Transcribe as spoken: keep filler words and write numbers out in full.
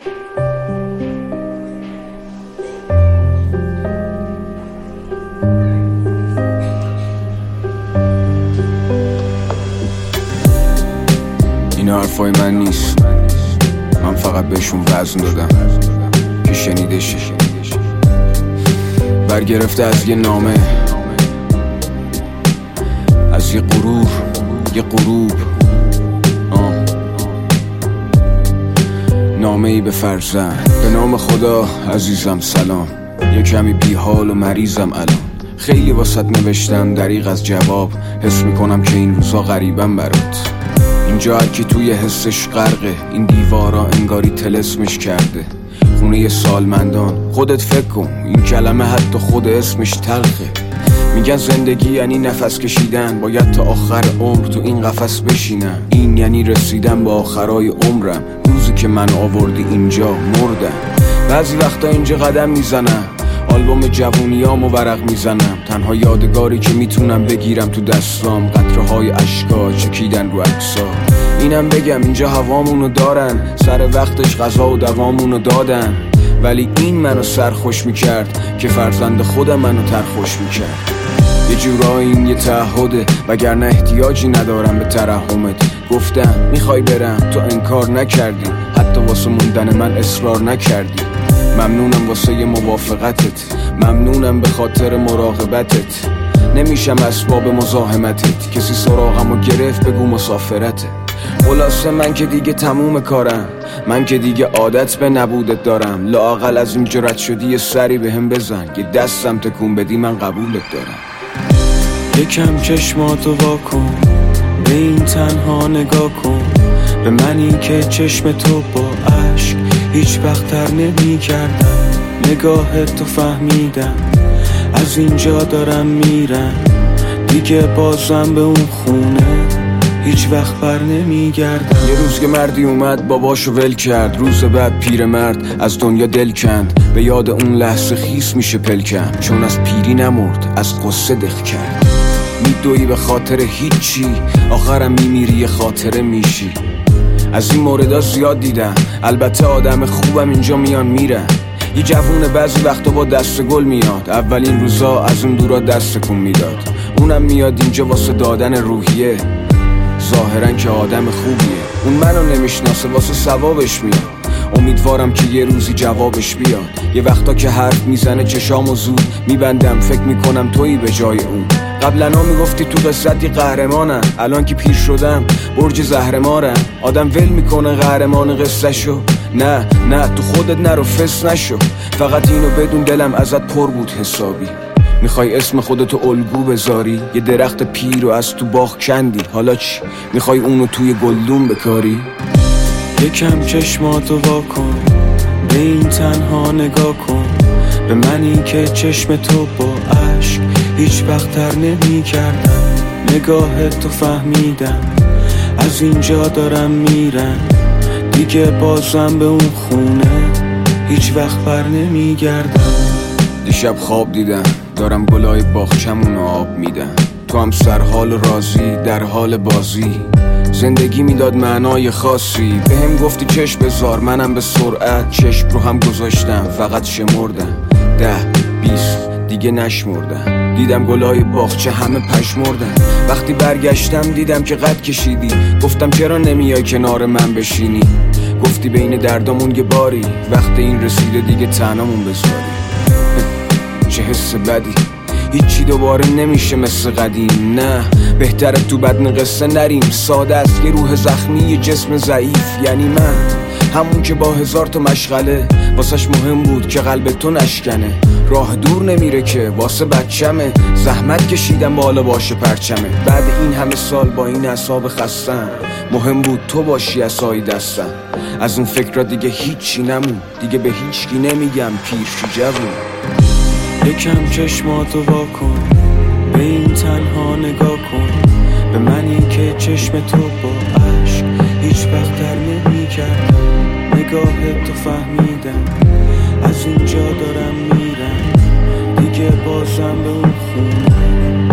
این حرفای من نیست، من فقط بهشون وزن دادم که شنیده شه. برگرفته از یه نامه، از یه غرور، یه غروب. آه. نامه ای به فرزند. به نام خدا عزیزم سلام، یه کمی بی حال و مریضم الان. خیلی واسط نوشتم دریغ از جواب، حس میکنم که این روزا غریبم برات. اینجا هرکی توی حسش غرقه، این دیوارا انگاری طلسمش کرده. خونه سالمندان، خودت فکر کن، این کلمه حتی خود اسمش تلخه. میگن زندگی یعنی نفس کشیدن، باید تا آخر عمر تو این قفس بشینم. این یعنی رسیدن به آخرای عمرم، روزی که من آوردی اینجا مردم. بعضی وقتا اینجا قدم میزنم، آلبوم جوونیامو ورق میزنم. تنها یادگاری که میتونم بگیرم تو دستام، قطره های اشکا چکیدن رو عکسا. اینم بگم اینجا هوامونو دارن، سر وقتش غذا و دوامونو دادن. ولی این منو سرخوش میکرد که فرزند خودم منو ترخوش میکرد. یه جورایی این یه تعهده، وگرنه احتیاجی ندارم به ترحمت. گفتم میخوای برم، تو انکار نکردی، حتی واسه موندن من اصرار نکردی. ممنونم واسه ی موافقتت، ممنونم به خاطر مراقبتت. نمیشم اسباب مزاحمتت، کسی سراغمو گرفت بگو مسافرته. خلاصه من که دیگه تموم کارم، من که دیگه عادت به نبودت دارم. لااقل از این جرأت شدی یه سری به هم بزن، یه دستم تکون بدی من قبولت دارم. یکم چشماتو واکن، به این تنها نگاه کن. به منی که چشم تو با عشق هیچ وقت تر نمی کردم. نگاهت تو فهمیدم، از اینجا دارم میرم. دیگه بازم به اون خونه هیچ وقت بر نمی گردم. یه روز که مردی اومد باباشو ول کرد، روز بعد پیرمرد از دنیا دل کند. به یاد اون لحظه خیس میشه پلکم، چون از پیری نمرد از قصه دق کرد. میدوی به خاطر هیچی، آخرم میمیری یه خاطره میشی. از این موردها زیاد دیدم، البته آدم خوبم اینجا میان میرن. یه جوونه بعضی وقتا با دست گل میاد، اولین روزا از اون دورا دست کن میداد. اونم میاد اینجا واسه دادن روحیه، ظاهرا که آدم خوبیه. اون منو نمیشناسه، واسه ثوابش میاد. امیدوارم که یه روزی جوابش بیاد. یه وقتا که حرف میزنه چشامو زود میبندم، فکر میکنم تویی به جای اون. قبلنا میگفتی تو قصت یه قهرمانم، الان که پیر شدم برج زهرمارم. آدم ول میکنه قهرمان قصه شو، نه نه تو خودت نرو فس نشو. فقط اینو بدون دلم ازت پر بود حسابی. میخوای اسم خودتو الگو بذاری، یه درخت پیر رو از تو باغ کندی. حالا چی؟ میخوای اونو توی گلدون بکاری؟ یکم چشماتو واکن، به این تنها نگاه کن. به منی که چشم تو با عشق هیچ وقت تر نمی کردم. نگاهت تو فهمیدم، از اینجا دارم میرم. دیگه بازم به اون خونه هیچ وقت بر نمی گردم. دیشب خواب دیدم دارم گلای باغچمون آب میدم. تو هم سرحال راضی در حال بازی. زندگی میداد معنای خاصی، به هم گفتی چشم بذار، منم به سرعت چشم رو هم گذاشتم. فقط شمردم ده بیست دیگه نشمردم. دیدم گلای باغچه همه پشمردن. وقتی برگشتم دیدم که قد کشیدی. گفتم چرا نمیای کنار من بشینی؟ گفتی بین دردامون یه باری، وقت این رسیده دیگه تنهامون بذاری. چه حس بدی، هیچی دوباره نمیشه مثل قدیم. نه بهتره تو بدن قصه نریم. ساده است یه روح زخمی، یه جسم ضعیف. یعنی من همون که با هزار تا مشغله واسش مهم بود که قلب تو نشکنه. راه دور نمیره که واسه بچمه، زحمت کشیدم بالا باشه پرچمه. بعد این همه سال با این اعصاب خستم، مهم بود تو باشی عصای دستم. از اون فکر دیگه هیچی نمون، دیگه به هیچکی نمیگم پیر شی جوون. یکم چشماتو واکن، به این تنها نگاه کن. به منی که چشم تو با عشق هیچ وقت در نمی کردم. نگاهت تو فهمیدم، از اینجا دارم میرم. دیگه بازم به اون خونه